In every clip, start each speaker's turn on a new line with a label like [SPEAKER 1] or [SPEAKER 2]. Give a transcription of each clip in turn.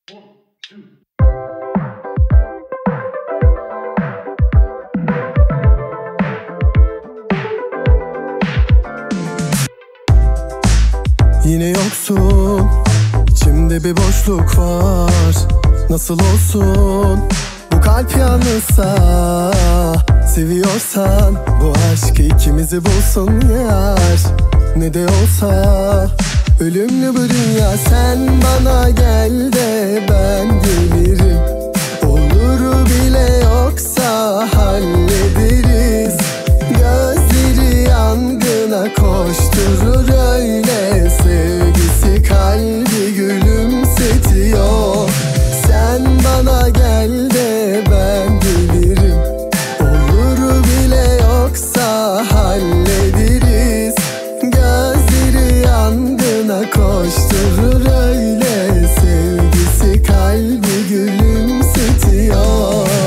[SPEAKER 1] Yine yoksun, içimde bir boşluk var. Nasıl olsun bu kalp yalnızsa? Seviyorsan bu aşk ikimizi bulsun yar. Ne de olsa ölümlü bu dünya. Sen bana gel de ben gelirim. Olur bile yoksa hallederiz. Gözleri yangına koşturur öyle. Sevgisi kalbi gülümsetiyor. Sen bana gel de ben gelirim. Olur bile yoksa hallederiz. Gözleri yangına koşturur öyle. Sevgisi kalbi gülümsetiyor.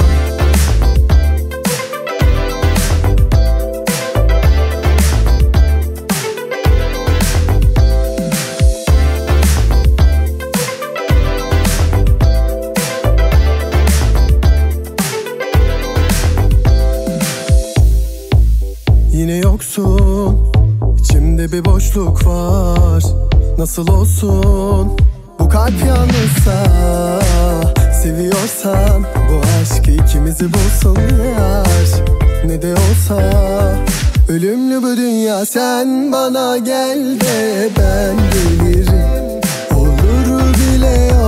[SPEAKER 1] Yine yoksun, içimde bir boşluk var. Nasıl olsun bu kalp yalnızsa? Seviyorsan bu aşk ikimizi bulsun yar. Ne de olsa ölümlü bu dünya. Sen bana gel de ben gelirim. Olur bile